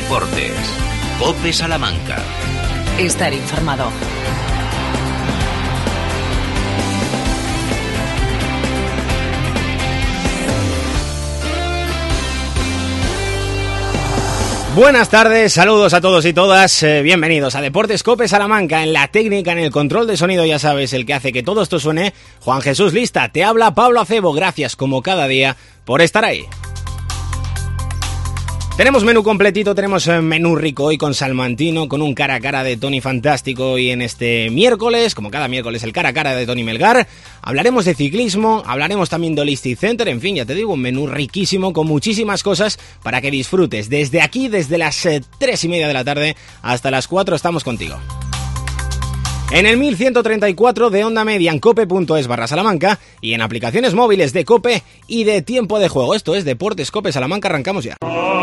Deportes. COPE Salamanca. Estar informado. Buenas tardes, saludos a todos y todas, bienvenidos a Deportes COPE Salamanca. En la técnica, en el control de sonido, ya sabes, el que hace que todo esto suene, Juan Jesús Lista. Te habla Pablo Acebo, gracias como cada día por estar ahí. Tenemos menú completito, tenemos menú rico hoy con Salmantino, con un cara a cara de Tony fantástico, y en este miércoles, como cada miércoles, el cara a cara de Tony Melgar. Hablaremos de ciclismo, hablaremos también de Holistic Center, en fin, ya te digo, un menú riquísimo con muchísimas cosas para que disfrutes. Desde aquí, desde las 3:30 de la tarde hasta las 4 estamos contigo. En el 1134 de onda media en cope.es/Salamanca y en aplicaciones móviles de COPE y de Tiempo de Juego. Esto es Deportes COPE Salamanca, arrancamos ya.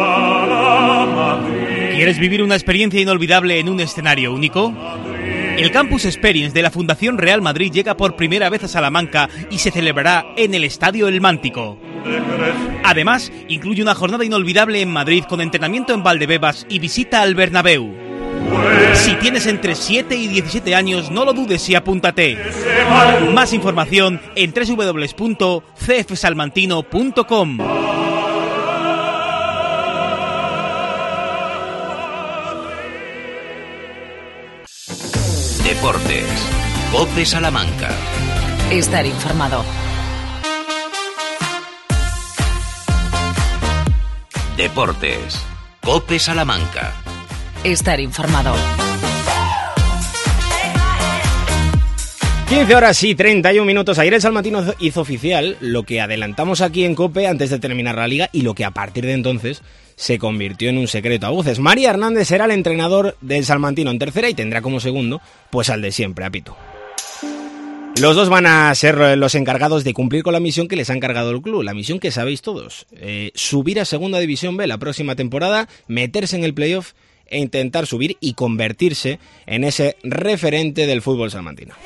¿Quieres vivir una experiencia inolvidable en un escenario único? El Campus Experience de la Fundación Real Madrid llega por primera vez a Salamanca y se celebrará en el Estadio El Mántico. Además, incluye una jornada inolvidable en Madrid con entrenamiento en Valdebebas y visita al Bernabéu. Si tienes entre 7 y 17 años, no lo dudes y apúntate. Más información en www.cfsalmantino.com. Deportes. COPE Salamanca. Estar informado. Deportes. COPE Salamanca. Estar informado. 15 horas y 31 minutos. Ayer el Salmantino hizo oficial lo que adelantamos aquí en COPE antes de terminar la liga y lo que a partir de entonces se convirtió en un secreto a voces. María Hernández será el entrenador del Salmantino en tercera y tendrá como segundo pues al de siempre, a Pitu. Los dos van a ser los encargados de cumplir con la misión que les ha encargado el club, la misión que sabéis todos, subir a Segunda División B la próxima temporada, meterse en el playoff e intentar subir y convertirse en ese referente del fútbol salmantino.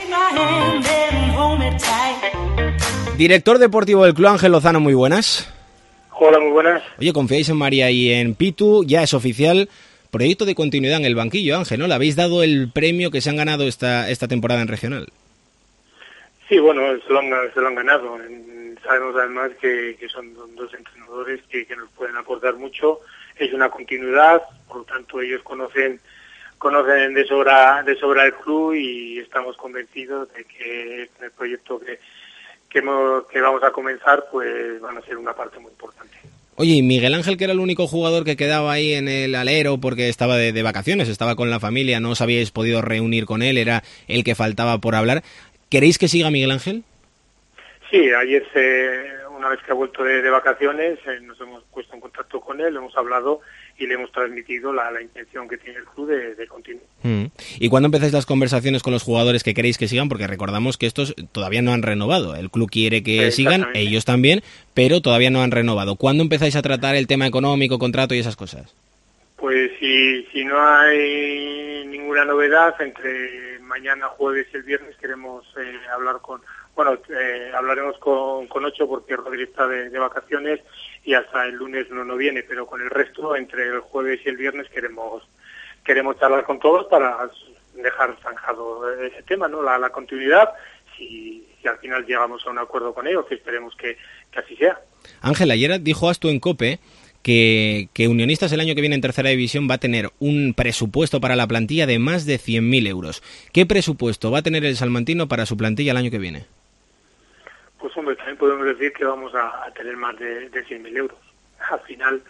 Director deportivo del club, Ángel Lozano, muy buenas. Hola, muy buenas. Oye, confiáis en María y en Pitu, ya es oficial, proyecto de continuidad en el banquillo, Ángel, ¿no? Le habéis dado el premio que se han ganado esta temporada en regional. Sí, bueno, se lo han ganado. Sabemos además que son dos entrenadores que nos pueden aportar mucho. Es una continuidad, por lo tanto ellos conocen de sobra el club y estamos convencidos de que el proyecto que vamos a comenzar pues van a ser una parte muy importante. Oye, y Miguel Ángel, que era el único jugador que quedaba ahí en el alero porque estaba de vacaciones, estaba con la familia, no os habíais podido reunir con él, era el que faltaba por hablar. ¿Queréis que siga Miguel Ángel? Sí, ayer una vez que ha vuelto de vacaciones nos hemos puesto en contacto con él, hemos hablado y le hemos transmitido la intención que tiene el club de continuar. ¿Y cuándo empezáis las conversaciones con los jugadores que queréis que sigan? Porque recordamos que estos todavía no han renovado. El club quiere que sigan, ellos también, pero todavía no han renovado. ¿Cuándo empezáis a tratar el tema económico, contrato y esas cosas? Pues si no hay ninguna novedad, entre mañana, jueves y el viernes queremos hablar hablaremos con Ocho porque Rodri está de vacaciones y hasta el lunes no viene, pero con el resto, entre el jueves y el viernes queremos charlar con todos para dejar zanjado ese tema, ¿no? La continuidad, si al final llegamos a un acuerdo con ellos, que esperemos que así sea. Ángel, ayer dijo Astu en COPE que Unionistas el año que viene en tercera división va a tener un presupuesto para la plantilla de más de 100.000 euros. ¿Qué presupuesto va a tener el salmantino para su plantilla el año que viene? Pues hombre, también podemos decir que vamos a tener más de 100.000 euros. Al final,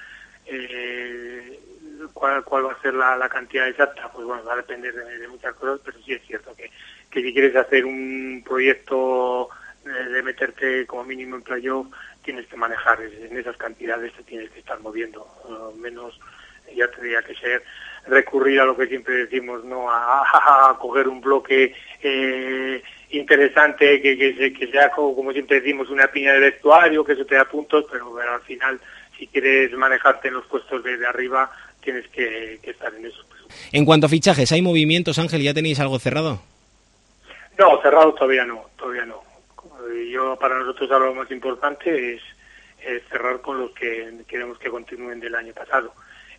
¿cuál va a ser la cantidad exacta? Pues bueno, va a depender de muchas cosas, pero sí es cierto que si quieres hacer un proyecto de meterte como mínimo en playoff, tienes que manejar en esas cantidades, te tienes que estar moviendo, menos ya tendría que ser recurrir a lo que siempre decimos, no a coger un bloque interesante que sea, como siempre decimos, una piña de vestuario, que eso te da puntos, pero al final, si quieres manejarte en los puestos de arriba, tienes que estar en esos puestos. En cuanto a fichajes, ¿hay movimientos, Ángel? ¿Ya tenéis algo cerrado? No, cerrado todavía no. Para nosotros ahora lo más importante es cerrar con los que queremos que continúen del año pasado.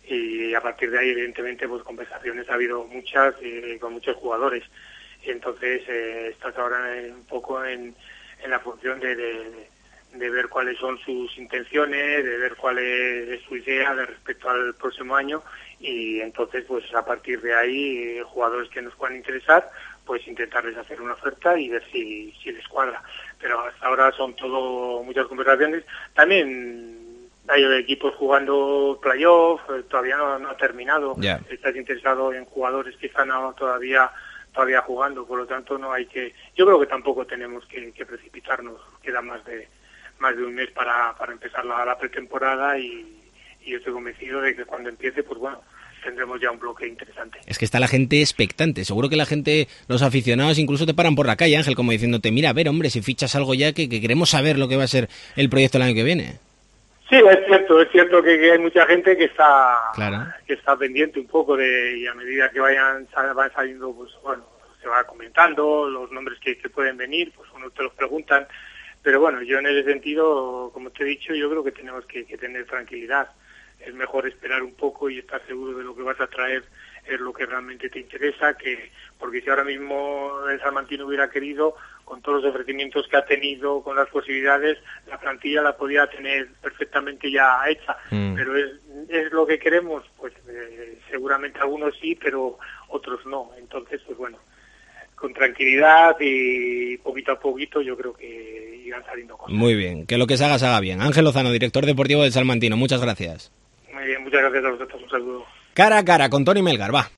y a partir de ahí, evidentemente, pues conversaciones ha habido muchas con muchos jugadores. Y entonces estás ahora un poco en la función de ver cuáles son sus intenciones, de ver cuál es su idea de respecto al próximo año, y entonces pues a partir de ahí jugadores que nos puedan interesar, pues intentarles hacer una oferta y ver si les cuadra. Pero hasta ahora son todo muchas conversaciones. También hay equipos jugando playoff, todavía no ha terminado. Yeah. Estás interesado en jugadores que están todavía jugando, por lo tanto no hay que, yo creo que tampoco tenemos que precipitarnos. Queda más de un mes para empezar la pretemporada, y yo estoy convencido de que cuando empiece, pues bueno, tendremos ya un bloque interesante. Es que está la gente expectante. Seguro que la gente, los aficionados, incluso te paran por la calle, Ángel, como diciéndote, mira, a ver, hombre, si fichas algo ya, que queremos saber lo que va a ser el proyecto el año que viene. Sí, es cierto que hay mucha gente que está Claro. que está pendiente un poco y a medida que van saliendo, pues bueno, se va comentando los nombres que pueden venir, pues uno te los preguntan. Pero bueno, yo en ese sentido, como te he dicho, yo creo que tenemos que tener tranquilidad. Es mejor esperar un poco y estar seguro de lo que vas a traer es lo que realmente te interesa, porque si ahora mismo el Salmantino hubiera querido, con todos los ofrecimientos que ha tenido, con las posibilidades, la plantilla la podía tener perfectamente ya hecha. Pero es lo que queremos, pues seguramente algunos sí, pero otros no. Entonces, pues bueno, con tranquilidad y poquito a poquito yo creo que irán saliendo cosas. Muy bien, que lo que se haga bien. Ángel Lozano, director deportivo del Salmantino, muchas gracias. Muy bien, muchas gracias a vosotros, un saludo. Cara a cara con Tony Melgar, va.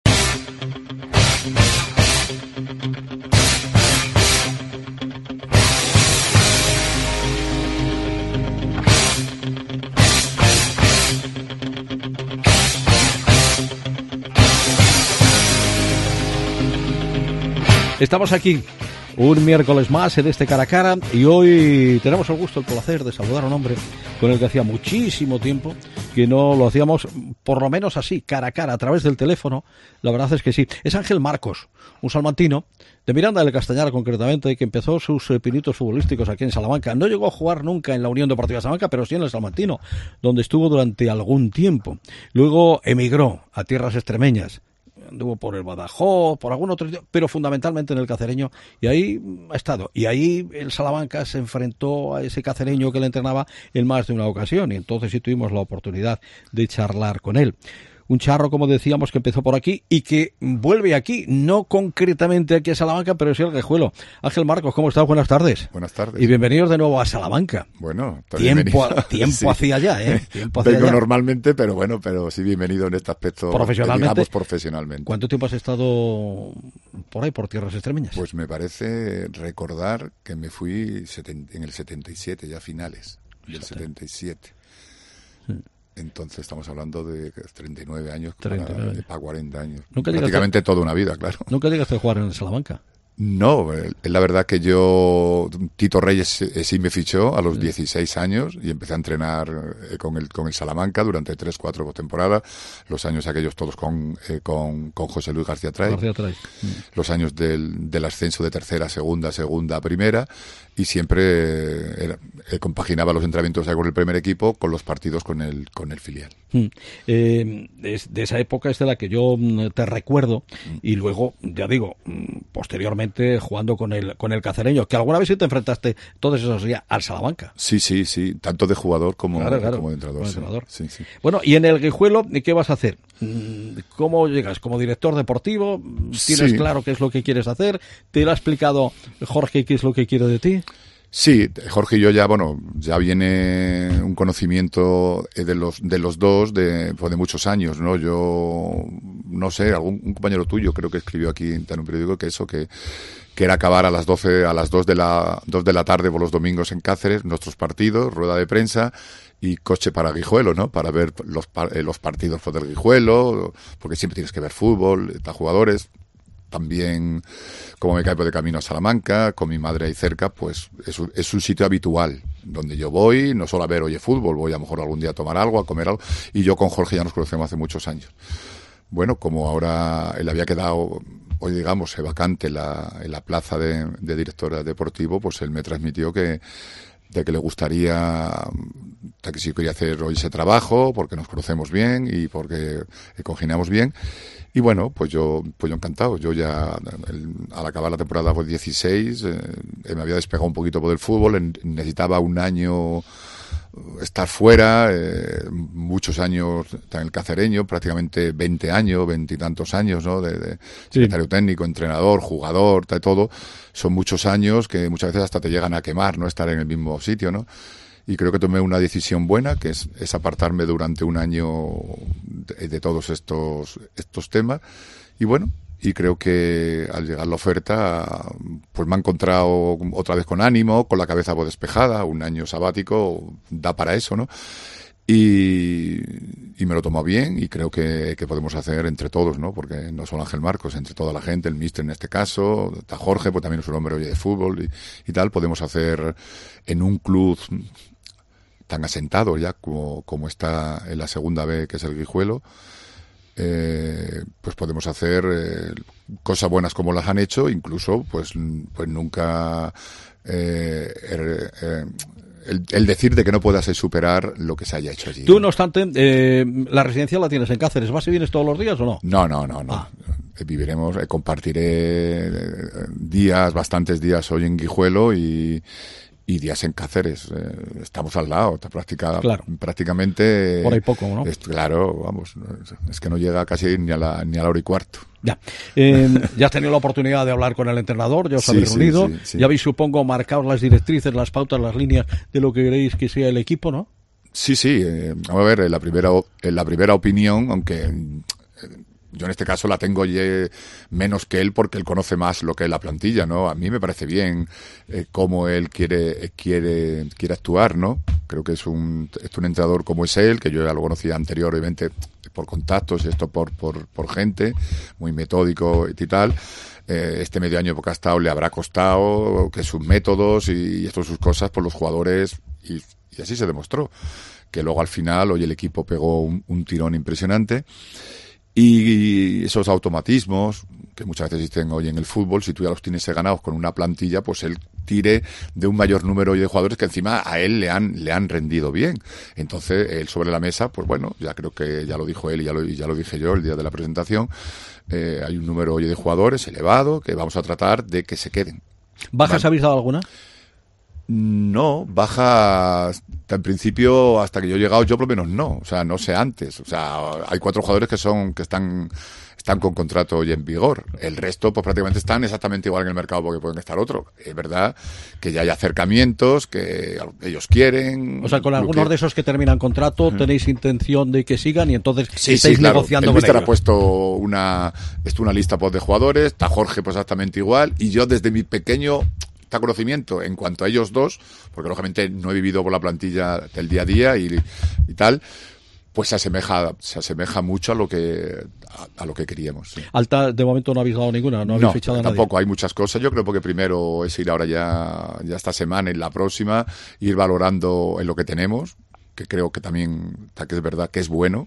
Estamos aquí un miércoles más en este cara a cara, y hoy tenemos el gusto, el placer de saludar a un hombre con el que hacía muchísimo tiempo que no lo hacíamos, por lo menos así, cara a cara, a través del teléfono. La verdad es que sí. Es Ángel Marcos, un salmantino de Miranda del Castañar concretamente, que empezó sus pinitos futbolísticos aquí en Salamanca. No llegó a jugar nunca en la Unión Deportiva Salamanca, pero sí en el Salmantino, donde estuvo durante algún tiempo. Luego emigró a tierras extremeñas. Anduvo por el Badajoz, por algún otro sitio, pero fundamentalmente en el Cacereño, y ahí ha estado. Y ahí el Salamanca se enfrentó a ese cacereño que le entrenaba en más de una ocasión, y entonces sí tuvimos la oportunidad de charlar con él. Un charro, como decíamos, que empezó por aquí y que vuelve aquí, no concretamente aquí a Salamanca, pero sí al Guijuelo. Ángel Marcos, ¿cómo estás? Buenas tardes. Buenas tardes. Y bienvenidos de nuevo a Salamanca. Bueno, tiempo sí. hacía ya, ¿eh? Tiempo hacía Vengo ya. normalmente, pero bueno, pero sí bienvenido en este aspecto. Profesionalmente. Digamos profesionalmente. ¿Cuánto tiempo has estado por ahí, por tierras extremeñas? Pues me parece recordar que me fui en el 77, ya finales del 77. Sí. Entonces estamos hablando de 39 años, 39. para 40 años. ¿Nunca prácticamente toda una vida, claro. ¿Nunca llegaste a jugar en Salamanca? No, es la verdad que Tito Reyes sí me fichó a los 16 años y empecé a entrenar con el Salamanca durante 3-4 temporadas, los años aquellos todos con José Luis García Tray, los años del ascenso de tercera, segunda, primera, y siempre compaginaba los entrenamientos con el primer equipo con los partidos con el filial. De esa época es de la que yo te recuerdo, y luego, ya digo, posteriormente jugando con el Cacereño, que alguna vez sí te enfrentaste todos esos días al Salamanca. Sí, tanto de jugador como de entrenador. Sí. Bueno, y en el Guijuelo, ¿qué vas a hacer? ¿Cómo llegas? ¿Como director deportivo? ¿Tienes claro qué es lo que quieres hacer? ¿Te lo ha explicado Jorge qué es lo que quiere de ti? Sí, Jorge y yo ya viene un conocimiento de los dos de muchos años, ¿no? Yo, no sé, un compañero tuyo creo que escribió aquí en un periódico que era acabar a las 2 de la tarde por los domingos en Cáceres, nuestros partidos, rueda de prensa y coche para Guijuelo, ¿no? Para ver los partidos del Guijuelo, porque siempre tienes que ver fútbol, jugadores. También, como me caigo de camino a Salamanca, con mi madre ahí cerca, pues es un sitio habitual, donde yo voy, no solo a ver, fútbol, voy a lo mejor algún día a tomar algo, a comer algo, y yo con Jorge ya nos conocemos hace muchos años. Bueno, como ahora él había quedado, hoy vacante en la plaza de director deportivo, pues él me transmitió que de que le gustaría, de que sí quería hacer hoy ese trabajo, porque nos conocemos bien y porque congeniamos bien. Y bueno, pues yo encantado. Yo ya, al acabar la temporada 16, me había despegado un poquito por el fútbol, necesitaba un año estar fuera, muchos años en el Cacereño, prácticamente 20 y tantos años, ¿no? De secretario técnico, entrenador, jugador, de todo. Son muchos años que muchas veces hasta te llegan a quemar, ¿no? Estar en el mismo sitio, ¿no? Y creo que tomé una decisión buena, que es apartarme durante un año de todos estos temas. Y bueno, y creo que al llegar la oferta, pues me ha encontrado otra vez con ánimo, con la cabeza despejada. Un año sabático da para eso, ¿no? Y me lo tomo bien, y creo que podemos hacer entre todos, ¿no? Porque no solo Ángel Marcos, entre toda la gente, el míster en este caso, está Jorge, pues también es un hombre de fútbol y tal, podemos hacer en un club tan asentado ya como está en la segunda B, que es el Guijuelo, pues podemos hacer cosas buenas como las han hecho, incluso pues nunca el decir de que no puedas superar lo que se haya hecho allí. Tú, no obstante, la residencia la tienes en Cáceres. ¿Vas y vienes todos los días o no? No. Viviremos, compartiré bastantes días hoy en Guijuelo y días en Cáceres. Estamos al lado, prácticamente. Por ahí poco, ¿no? Claro, vamos, es que no llega casi ni a la hora y cuarto. Ya. Ya has tenido la oportunidad de hablar con el entrenador, ya os habéis reunido, sí. Ya habéis, supongo, marcado las directrices, las pautas, las líneas de lo que queréis que sea el equipo, ¿no? Sí. Vamos a ver, en la primera opinión, aunque yo en este caso la tengo menos que él, porque él conoce más lo que es la plantilla, ¿no? A mí me parece bien cómo él quiere actuar, ¿no? Creo que es un entrenador como es él, que yo ya lo conocía anteriormente por contactos y esto por gente, muy metódico y tal. Este medio año que ha estado le habrá costado que sus métodos y sus cosas por los jugadores, y así se demostró, que luego al final hoy el equipo pegó un tirón impresionante. Y esos automatismos que muchas veces existen hoy en el fútbol, si tú ya los tienes ganados con una plantilla, pues él tire de un mayor número de jugadores que encima a él le han rendido bien. Entonces, él sobre la mesa, pues bueno, ya creo que ya lo dijo él y ya lo dije yo el día de la presentación, hay un número hoy de jugadores elevado que vamos a tratar de que se queden. ¿Bajas habéis dado alguna? No, bajas en principio hasta que yo he llegado, yo por lo menos no, o sea, no sé antes, o sea, hay 4 jugadores que están con contrato hoy en vigor, el resto pues prácticamente están exactamente igual en el mercado porque pueden estar otro. Es verdad que ya hay acercamientos que ellos quieren. O sea, con algunos de esos que terminan contrato tenéis intención de que sigan y entonces estáis claro, negociando el con míster ellos. ha puesto una lista de jugadores, está Jorge pues exactamente igual, y yo desde mi pequeño conocimiento en cuanto a ellos dos, porque lógicamente no he vivido por la plantilla del día a día y tal, pues se asemeja mucho a lo que queríamos. Sí. Alta, de momento no habéis dado ninguna, no habéis fichado a nadie. Tampoco, hay muchas cosas. Yo creo que primero es ir ahora ya esta semana y la próxima, ir valorando en lo que tenemos, que creo que también, que es verdad que es bueno.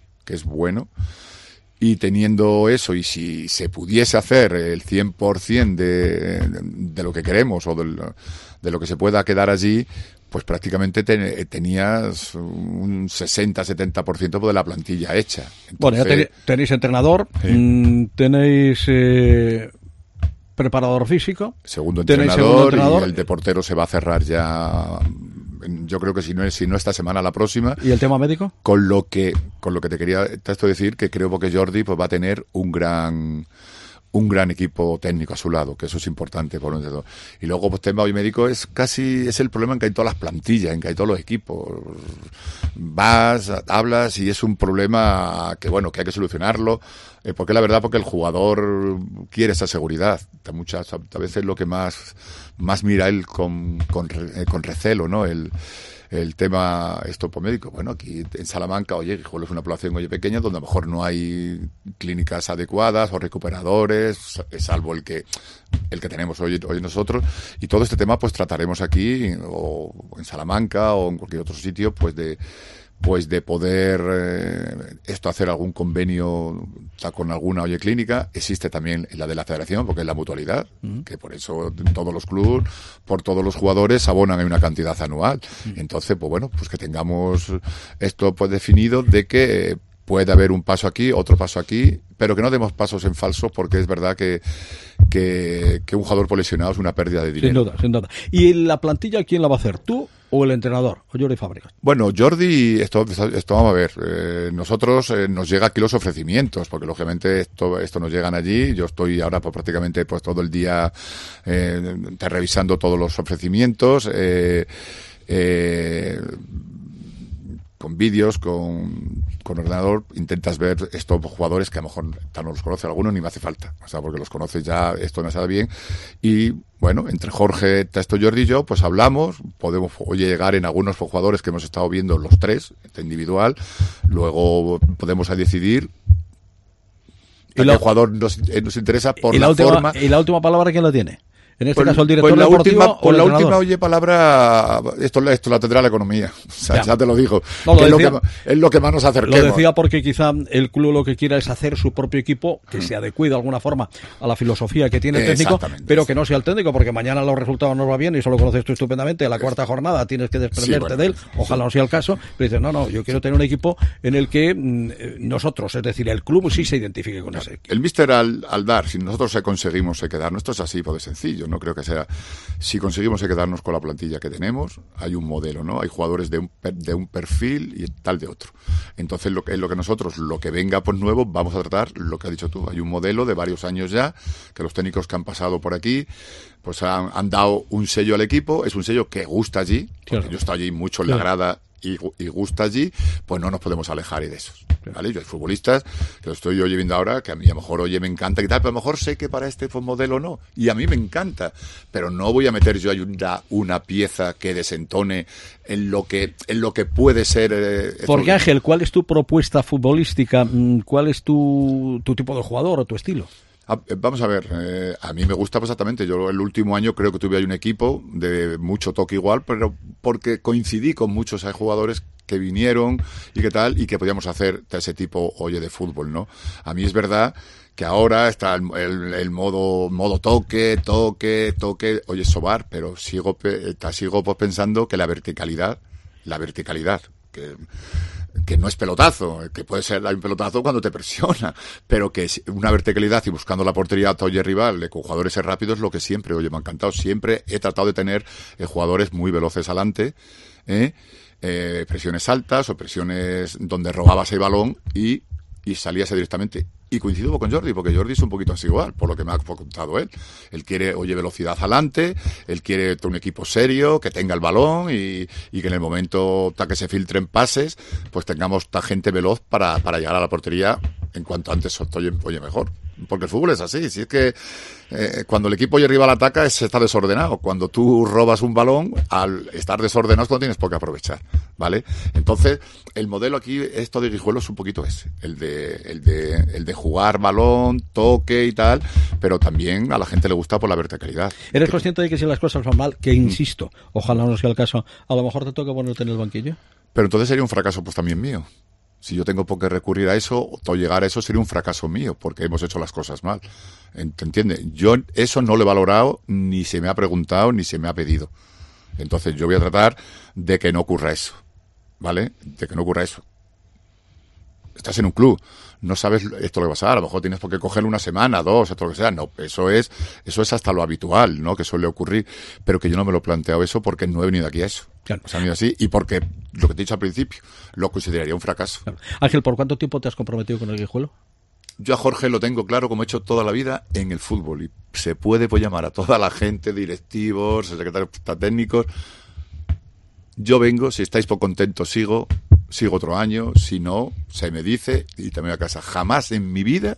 Y teniendo eso, y si se pudiese hacer el 100% de lo que queremos o de lo que se pueda quedar allí, pues prácticamente tenías un 60-70% de la plantilla hecha. Entonces, bueno, ya tenéis entrenador, tenéis preparador físico, segundo entrenador, y el de portero se va a cerrar ya. Yo creo que si no esta semana, la próxima. ¿Y el tema médico? Con lo que te quería decir, que creo que Jordi pues va a tener un gran equipo técnico a su lado, que eso es importante por un lado. Y luego pues tema médico es el problema en que hay todas las plantillas, en que hay todos los equipos. Vas, hablas y es un problema que hay que solucionarlo, porque la verdad, porque el jugador quiere esa seguridad. A veces lo que más mira él con recelo, ¿no? El tema médico. Bueno, aquí en Salamanca, Guijuelo es una población pequeña donde a lo mejor no hay clínicas adecuadas o recuperadores, salvo el que tenemos hoy nosotros, y todo este tema pues trataremos aquí o en Salamanca o en cualquier otro sitio pues de pues de poder hacer algún convenio con alguna clínica. Existe también la de la federación, porque es la mutualidad, que por eso todos los clubes, por todos los jugadores, abonan en una cantidad anual. Entonces, pues bueno, pues que tengamos esto pues definido de que puede haber un paso aquí, otro paso aquí, pero que no demos pasos en falso, porque es verdad que un jugador por lesionado es una pérdida de dinero. Sin duda. ¿Y la plantilla quién la va a hacer, tú o el entrenador, o Jordi Fàbregas? Bueno, Jordi, esto vamos a ver, nosotros nos llega aquí los ofrecimientos, porque lógicamente esto nos llegan allí. Yo estoy ahora pues prácticamente pues todo el día revisando todos los ofrecimientos, con vídeos, con ordenador, intentas ver estos jugadores que a lo mejor no los conoce alguno, ni me hace falta, o sea, porque los conoces ya, esto me sale bien. Y bueno, entre Jorge, Testo, Jordi y yo, pues hablamos, podemos llegar en algunos jugadores que hemos estado viendo los tres, individual, luego podemos decidir a qué jugador nos interesa por la forma. ¿Y la última palabra quién la tiene? En este Pues, caso el director pues la deportivo última, o el la entrenador. última palabra, esto la tendrá la economía. O sea, ya te lo digo. No, que decía, es lo que más nos acerquemos. Lo decía porque quizá el club lo que quiera es hacer su propio equipo, que se adecue de alguna forma a la filosofía que tiene el técnico, pero que no sea el técnico, porque mañana los resultados no va bien y eso lo conoces tú estupendamente. La cuarta jornada tienes que desprenderte de él, ojalá no sea el caso, pero dices, no, yo quiero tener un equipo en el que nosotros, es decir, el club sí se identifique con ese equipo. El míster al dar, si nosotros conseguimos quedarnos, esto es así, pues de sencillo, no creo que sea. Si conseguimos quedarnos con la plantilla que tenemos, hay un modelo, ¿no? Hay jugadores de un perfil y tal de otro. Entonces, lo que nosotros, lo que venga pues nuevo, vamos a tratar lo que has dicho tú. Hay un modelo de varios años ya, que los técnicos que han pasado por aquí, pues han dado un sello al equipo. Es un sello que gusta allí, porque yo estoy allí mucho en la grada y gusta allí, pues no nos podemos alejar de esos, ¿vale? Yo hay futbolistas que lo estoy yo viendo ahora, que a mí a lo mejor, me encanta y tal, pero a lo mejor sé que para este modelo no, y a mí me encanta, pero no voy a meter yo ahí una pieza que desentone en lo que puede ser. Porque Ángel, ¿cuál es tu propuesta futbolística? ¿Cuál es tu tipo de jugador o tu estilo? Vamos a ver, a mí me gusta exactamente. Yo el último año creo que tuve ahí un equipo de mucho toque igual, pero porque coincidí con muchos jugadores que vinieron y qué tal, y que podíamos hacer ese tipo, de fútbol, ¿no? A mí es verdad que ahora está el modo toque, sobar, pero sigo pues pensando que la verticalidad, que no es pelotazo, que puede ser un pelotazo cuando te presiona, pero que es una verticalidad y buscando la portería a rival con jugadores rápidos, lo que siempre, me ha encantado. Siempre he tratado de tener jugadores muy veloces adelante, presiones altas o presiones donde robabas el balón y salías directamente. Y coincido con Jordi, porque Jordi es un poquito así igual, por lo que me ha contado él. Él quiere, velocidad adelante, él quiere un equipo serio, que tenga el balón y que en el momento que se filtren pases, pues tengamos gente veloz para llegar a la portería en cuanto antes mejor. Porque el fútbol es así, si es que cuando el equipo rival ataca está desordenado. Cuando tú robas un balón, al estar desordenado es cuando tienes poco que aprovechar, ¿vale? Entonces, el modelo aquí, esto de Guijuelo es un poquito ese, el de jugar balón, toque y tal, pero también a la gente le gusta por la verticalidad. ¿Eres consciente de que si las cosas van mal, que insisto, ojalá no sea el caso, a lo mejor te toca ponerte en el banquillo? Pero entonces sería un fracaso pues también mío. Si yo tengo por qué recurrir a eso o llegar a eso, sería un fracaso mío, porque hemos hecho las cosas mal. ¿Te entiendes? Yo eso no lo he valorado, ni se me ha preguntado, ni se me ha pedido. Entonces yo voy a tratar de que no ocurra eso, ¿vale? De que no ocurra eso. Estás en un club, no sabes esto lo que va a pasar, a lo mejor tienes por qué coger una semana, 2, esto lo que sea. No, eso es hasta lo habitual, ¿no? Que suele ocurrir, pero que yo no me lo he planteado eso porque no he venido aquí a eso. Claro. O sea, venido así, y porque, lo que te he dicho al principio, lo consideraría un fracaso. Claro. Ángel, ¿por cuánto tiempo te has comprometido con el Guijuelo? Yo a Jorge lo tengo claro, como he hecho toda la vida en el fútbol, y se puede llamar a toda la gente, directivos, secretarios técnicos. Yo vengo, si estáis por contentos sigo otro año, si no, se me dice y también a casa. Jamás en mi vida,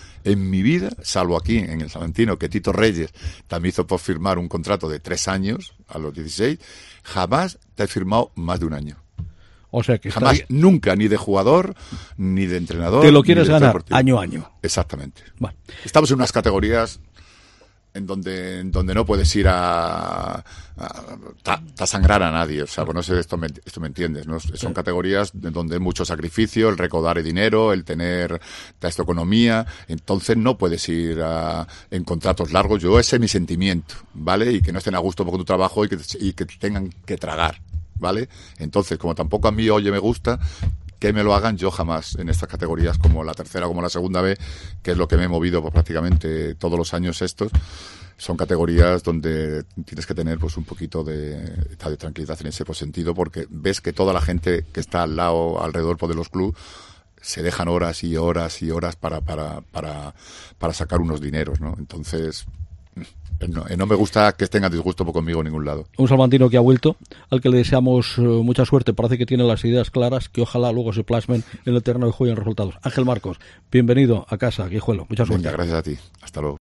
salvo aquí en el Salentino, que Tito Reyes también hizo por firmar un contrato de 3 años a los 16, jamás te he firmado más de un año. O sea que jamás, nunca, ni de jugador, ni de entrenador. Te lo quieres ganar año a año. Exactamente. Bueno. Estamos en unas categorías en donde no puedes ir a sangrar a nadie. O sea, pues no sé, esto me entiendes, ¿no? Son categorías donde hay mucho sacrificio, el recaudar dinero, el tener esta economía. Entonces no puedes ir en contratos largos. Ese es mi sentimiento, ¿vale? Y que no estén a gusto con tu trabajo y que tengan que tragar, ¿vale? Entonces, como tampoco a mí, me gusta que me lo hagan, yo jamás en estas categorías como la tercera, como la segunda B, que es lo que me he movido pues, prácticamente todos los años estos, son categorías donde tienes que tener pues un poquito de tranquilidad en ese sentido, porque ves que toda la gente que está alrededor pues, de los clubes se dejan horas y horas y horas para sacar unos dineros, ¿no? Entonces no me gusta que estén a disgusto conmigo en ningún lado. Un salmantino que ha vuelto, al que le deseamos mucha suerte. Parece que tiene las ideas claras, que ojalá luego se plasmen en el terreno de juego y en resultados. Ángel Marcos, bienvenido a casa, Guijuelo. Mucha suerte. Venga, gracias a ti. Hasta luego.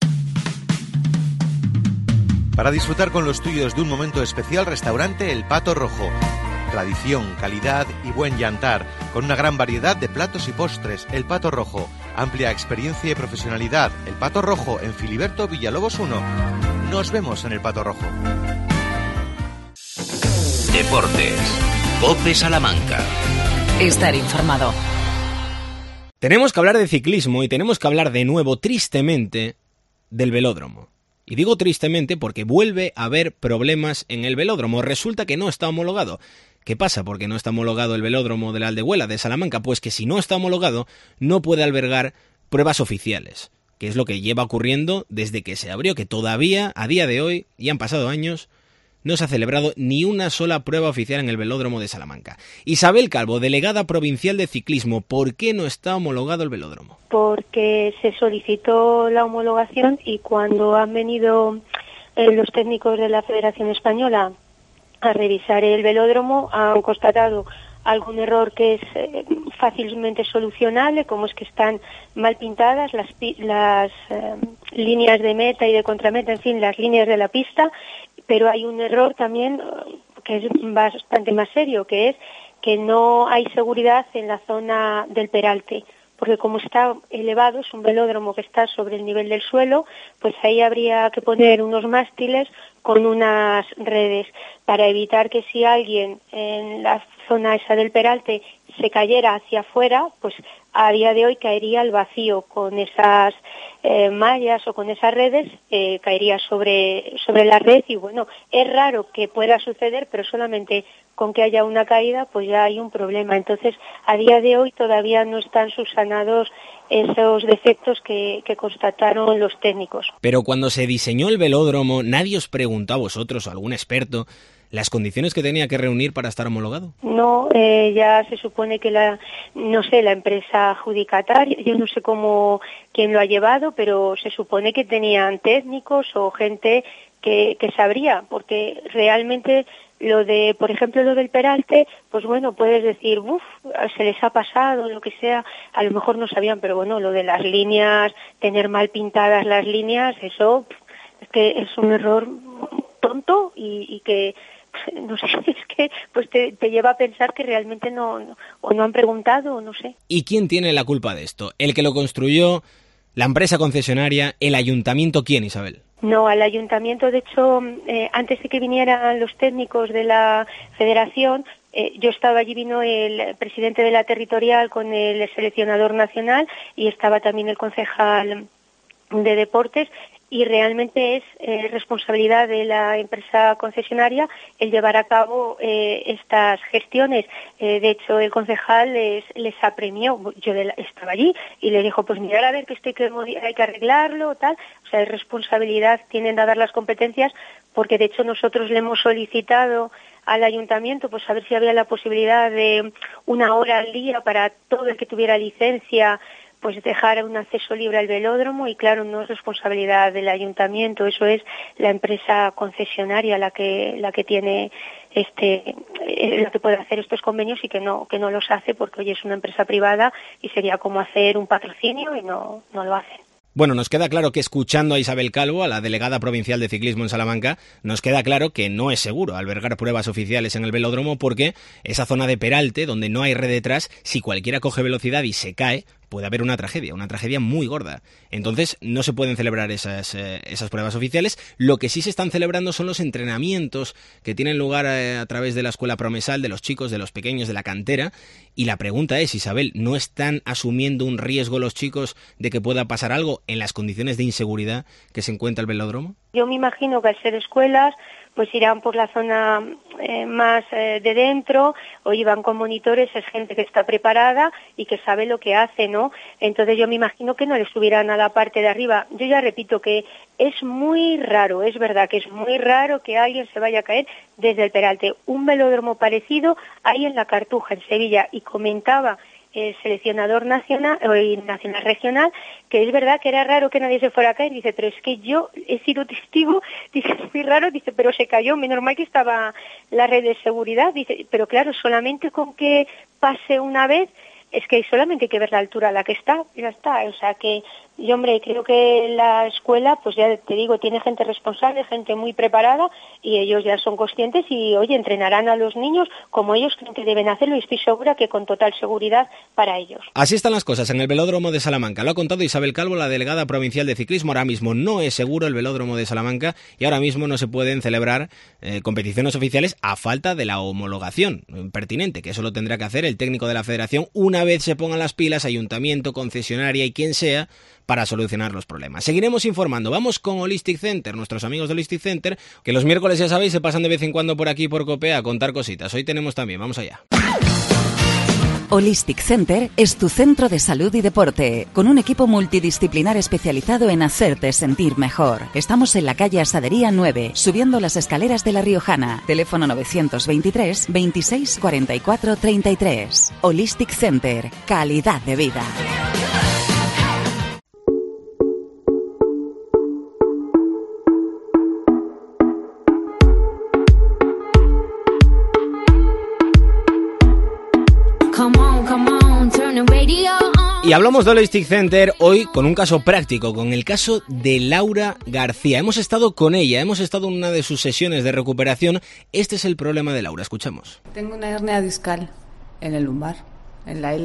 Para disfrutar con los tuyos de un momento especial, restaurante El Pato Rojo. Tradición, calidad y buen yantar, con una gran variedad de platos y postres. El Pato Rojo, amplia experiencia y profesionalidad. El Pato Rojo, en Filiberto Villalobos 1. Nos vemos en El Pato Rojo. Deportes. COPE Salamanca. Estar informado. Tenemos que hablar de ciclismo y tenemos que hablar de nuevo, tristemente, del velódromo. Y digo tristemente porque vuelve a haber problemas en el velódromo. Resulta que no está homologado. ¿Qué pasa? ¿Por qué no está homologado el velódromo de la Aldehuela de Salamanca? Pues que si no está homologado, no puede albergar pruebas oficiales, que es lo que lleva ocurriendo desde que se abrió, que todavía, a día de hoy, y han pasado años, no se ha celebrado ni una sola prueba oficial en el velódromo de Salamanca. Isabel Calvo, delegada provincial de ciclismo, ¿por qué no está homologado el velódromo? Porque se solicitó la homologación y cuando han venido los técnicos de la Federación Española a revisar el velódromo, han constatado algún error que es fácilmente solucionable, como es que están mal pintadas las líneas de meta y de contrameta, en fin, las líneas de la pista, pero hay un error también que es bastante más serio, que es que no hay seguridad en la zona del peralte, porque como está elevado, es un velódromo que está sobre el nivel del suelo, pues ahí habría que poner unos mástiles con unas redes para evitar que si alguien en la zona esa del peralte se cayera hacia afuera, pues a día de hoy caería al vacío con esas mallas o con esas redes, caería sobre la red y bueno, es raro que pueda suceder, pero solamente con que haya una caída pues ya hay un problema. Entonces, a día de hoy todavía no están subsanados esos defectos que constataron los técnicos. Pero cuando se diseñó el velódromo, ¿nadie os preguntó a vosotros o a algún experto las condiciones que tenía que reunir para estar homologado? No, ya se supone que la empresa adjudicataria, yo no sé quién lo ha llevado, pero se supone que tenían técnicos o gente que sabría, porque realmente por ejemplo, lo del peralte, pues bueno, puedes decir, se les ha pasado, lo que sea, a lo mejor no sabían, pero bueno, lo de las líneas, tener mal pintadas las líneas, eso es que es un error tonto y que no sé, es que pues te lleva a pensar que realmente no han preguntado o no sé. ¿Y quién tiene la culpa de esto? ¿El que lo construyó, la empresa concesionaria, el ayuntamiento? ¿Quién, Isabel? No, al ayuntamiento, de hecho, antes de que vinieran los técnicos de la federación, yo estaba allí, vino el presidente de la territorial con el seleccionador nacional y estaba también el concejal de deportes, y realmente es responsabilidad de la empresa concesionaria el llevar a cabo estas gestiones. De hecho, el concejal les apremió. Yo estaba allí y le dijo, pues mirad a ver que esto hay que arreglarlo, tal. O sea, es responsabilidad, tienen dadas las competencias, porque de hecho nosotros le hemos solicitado al ayuntamiento pues a ver si había la posibilidad de 1 hora al día para todo el que tuviera licencia, pues dejar un acceso libre al velódromo, y claro, no es responsabilidad del ayuntamiento, eso es la empresa concesionaria la que tiene la que puede hacer estos convenios y que no los hace, porque hoy es una empresa privada y sería como hacer un patrocinio y no lo hacen. Bueno, nos queda claro que escuchando a Isabel Calvo, a la delegada provincial de ciclismo en Salamanca, nos queda claro que no es seguro albergar pruebas oficiales en el velódromo, porque esa zona de peralte, donde no hay red detrás, si cualquiera coge velocidad y se cae, puede haber una tragedia muy gorda. Entonces no se pueden celebrar esas pruebas oficiales. Lo que sí se están celebrando son los entrenamientos que tienen lugar a través de la escuela promesal, de los chicos, de los pequeños, de la cantera. Y la pregunta es, Isabel, ¿no están asumiendo un riesgo los chicos de que pueda pasar algo en las condiciones de inseguridad que se encuentra el velódromo? Yo me imagino que al ser escuelas pues irán por la zona más de dentro, o iban con monitores, es gente que está preparada y que sabe lo que hace, ¿no? Entonces yo me imagino que no les subirán a la parte de arriba. Yo ya repito que es muy raro, es verdad que es muy raro que alguien se vaya a caer desde el peralte. Un velódromo parecido hay en La Cartuja, en Sevilla, y comentaba el seleccionador nacional regional, que es verdad que era raro que nadie se fuera a caer. Dice, pero es que yo he sido testigo, dice, es muy raro, dice, pero se cayó, menos mal que estaba la red de seguridad, dice, pero claro, solamente con que pase una vez, es que solamente hay que ver la altura a la que está, ya está. O sea que yo, hombre, creo que la escuela, pues ya te digo, tiene gente responsable, gente muy preparada, y ellos ya son conscientes y, oye, entrenarán a los niños como ellos creen que deben hacerlo, y estoy segura que con total seguridad para ellos. Así están las cosas en el velódromo de Salamanca. Lo ha contado Isabel Calvo, la delegada provincial de ciclismo. Ahora mismo no es seguro el velódromo de Salamanca y ahora mismo no se pueden celebrar competiciones oficiales a falta de la homologación pertinente, que eso lo tendrá que hacer el técnico de la federación una vez se pongan las pilas, ayuntamiento, concesionaria y quien sea, para solucionar los problemas. Seguiremos informando. Vamos con Holistic Center, nuestros amigos de Holistic Center, que los miércoles, ya sabéis, se pasan de vez en cuando por aquí, por COPE, a contar cositas. Hoy tenemos también, vamos allá. Holistic Center es tu centro de salud y deporte, con un equipo multidisciplinar especializado en hacerte sentir mejor. Estamos en la calle Asadería 9, subiendo las escaleras de La Riojana. Teléfono 923 26 44 33. Holistic Center, calidad de vida. Y hablamos de Holistic Center hoy con un caso práctico, con el caso de Laura García. Hemos estado con ella, hemos estado en una de sus sesiones de recuperación. Este es el problema de Laura, escuchamos. Tengo una hernia discal en el lumbar, en la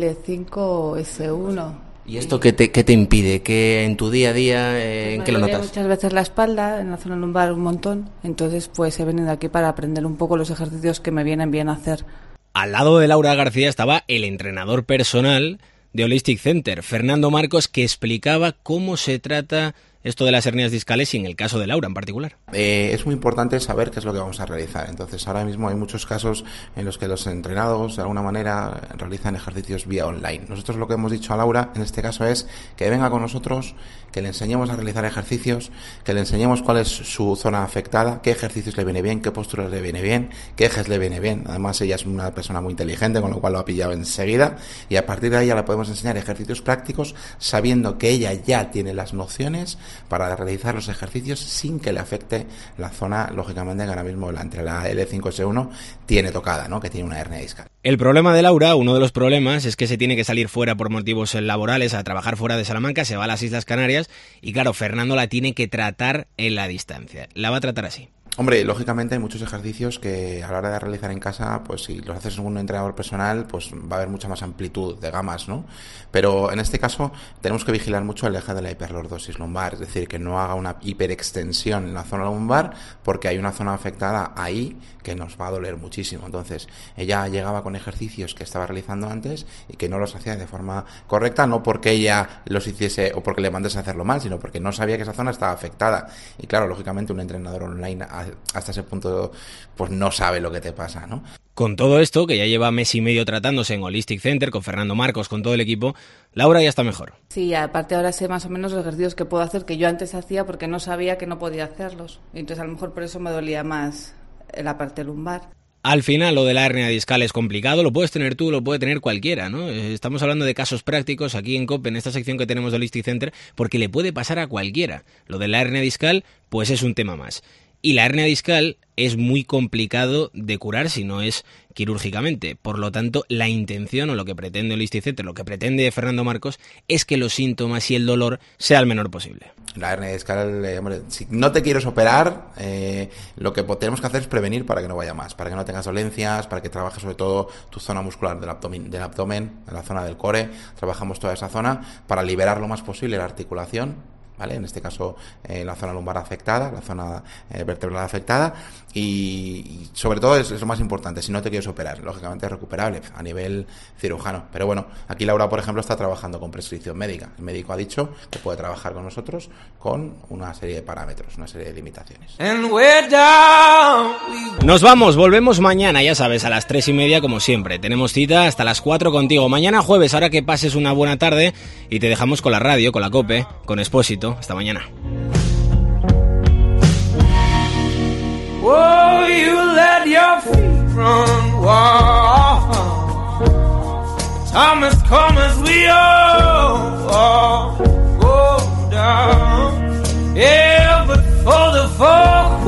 L5-S1. ¿Y esto qué te impide? ¿Qué en tu día a día, en qué lo notas? Muchas veces la espalda, en la zona lumbar un montón. Entonces pues he venido aquí para aprender un poco los ejercicios que me vienen bien a hacer. Al lado de Laura García estaba el entrenador personal de Holistic Center, Fernando Marcos, que explicaba cómo se trata esto de las hernias discales y en el caso de Laura en particular. Es muy importante saber qué es lo que vamos a realizar. Entonces ahora mismo hay muchos casos en los que los entrenados de alguna manera realizan ejercicios vía online. Nosotros lo que hemos dicho a Laura en este caso es que venga con nosotros, que le enseñemos a realizar ejercicios, que le enseñemos cuál es su zona afectada, qué ejercicios le viene bien, qué posturas le viene bien, qué ejes le viene bien. Además ella es una persona muy inteligente, con lo cual lo ha pillado enseguida, y a partir de ahí ya le podemos enseñar ejercicios prácticos sabiendo que ella ya tiene las nociones para realizar los ejercicios sin que le afecte la zona, lógicamente, que ahora mismo entre la L5-S1 tiene tocada, ¿no? Que tiene una hernia discal. El problema de Laura, uno de los problemas, es que se tiene que salir fuera por motivos laborales a trabajar fuera de Salamanca, se va a las Islas Canarias y claro, Fernando la tiene que tratar en la distancia. La va a tratar así. Hombre, lógicamente hay muchos ejercicios que a la hora de realizar en casa, pues si los haces con un entrenador personal, pues va a haber mucha más amplitud de gamas, ¿no? Pero en este caso tenemos que vigilar mucho el eje de la hiperlordosis lumbar, es decir, que no haga una hiperextensión en la zona lumbar, porque hay una zona afectada ahí que nos va a doler muchísimo. Entonces, ella llegaba con ejercicios que estaba realizando antes y que no los hacía de forma correcta, no porque ella los hiciese o porque le mandase a hacerlo mal, sino porque no sabía que esa zona estaba afectada. Y claro, lógicamente un entrenador online hasta ese punto pues no sabe lo que te pasa, ¿no? Con todo esto, que ya lleva mes y medio tratándose en Holistic Center, con Fernando Marcos, con todo el equipo, Laura ya está mejor. Sí, aparte ahora sé más o menos los ejercicios que puedo hacer que yo antes hacía porque no sabía que no podía hacerlos. Entonces a lo mejor por eso me dolía más la parte lumbar. Al final, lo de la hernia discal es complicado, lo puedes tener tú, lo puede tener cualquiera, ¿no? Estamos hablando de casos prácticos aquí en COPE, en esta sección que tenemos de Holistic Center, porque le puede pasar a cualquiera. Lo de la hernia discal, pues es un tema más. Y la hernia discal es muy complicado de curar si no es quirúrgicamente. Por lo tanto, la intención o lo que pretende Holistic Center, lo que pretende Fernando Marcos, es que los síntomas y el dolor sea el menor posible. la hernia discal, hombre, si no te quieres operar, lo que tenemos que hacer es prevenir para que no vaya más, para que no tengas dolencias, para que trabajes sobre todo tu zona muscular del abdomen, en la zona del core, trabajamos toda esa zona para liberar lo más posible la articulación, ¿vale? En este caso, la zona lumbar afectada, la zona vertebral afectada, y sobre todo es lo más importante, si no te quieres operar, lógicamente es recuperable a nivel cirujano. Pero bueno, aquí Laura, por ejemplo, está trabajando con prescripción médica. El médico ha dicho que puede trabajar con nosotros con una serie de parámetros, una serie de limitaciones. Nos vamos, volvemos mañana, ya sabes, a las 3:30 como siempre. Tenemos cita hasta las 4 contigo. Mañana jueves, ahora que pases una buena tarde, y te dejamos con la radio, con la COPE, con Expósito. Hasta mañana. Oh, you let your feet run wild. Time has come as we all go down. Yeah, but for the fall